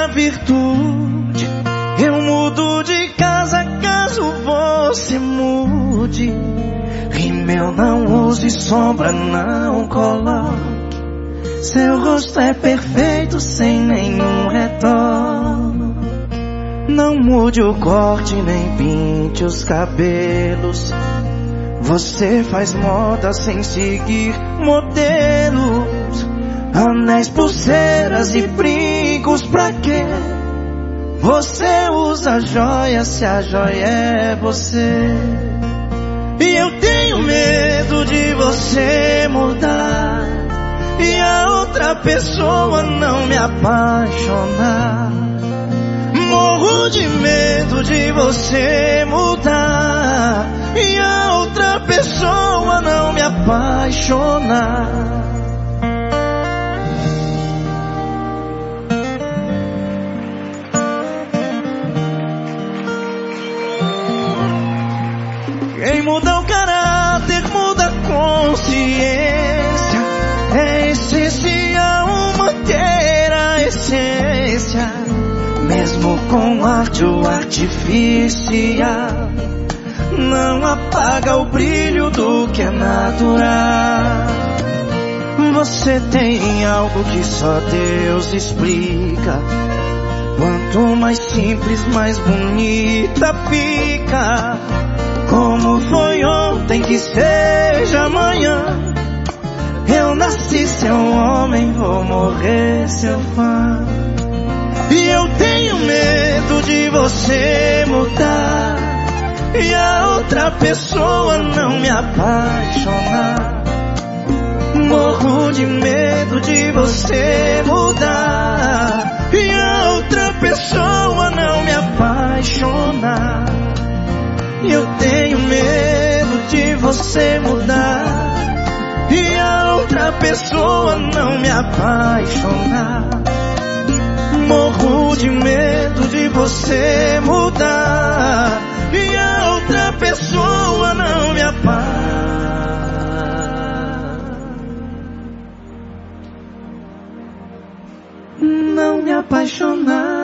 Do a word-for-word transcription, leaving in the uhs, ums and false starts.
virtude. Eu mudo de casa caso você mude. Rímel não use, sombra não coloque. Seu rosto é perfeito sem nenhum retoque. Não mude o corte nem pinte os cabelos. Você faz moda sem seguir modelos. Anéis, pulseiras e brincos pra quê? Você usa joia se a joia é você. E eu tenho medo de você mudar e a outra pessoa não me apaixonar. Morro de medo de você mudar e a outra pessoa não me apaixonar. Quem muda o caráter muda a consciência. É essencial manter a essência, mesmo com arte ou artificial. Não apaga o brilho do que é natural. Você tem algo que só Deus explica. Quanto mais simples, mais bonita fica. Como foi ontem, que seja amanhã. Eu nasci seu homem, vou morrer seu fã. E eu tenho medo de você mudar e a outra pessoa não me apaixonar. Morro de medo de você mudar e a outra pessoa não me apaixonar. E eu tenho medo de você mudar e a outra pessoa não me apaixonar. Morro de medo de você mudar e a outra pessoa não me apaixonar. Não me apaixonar.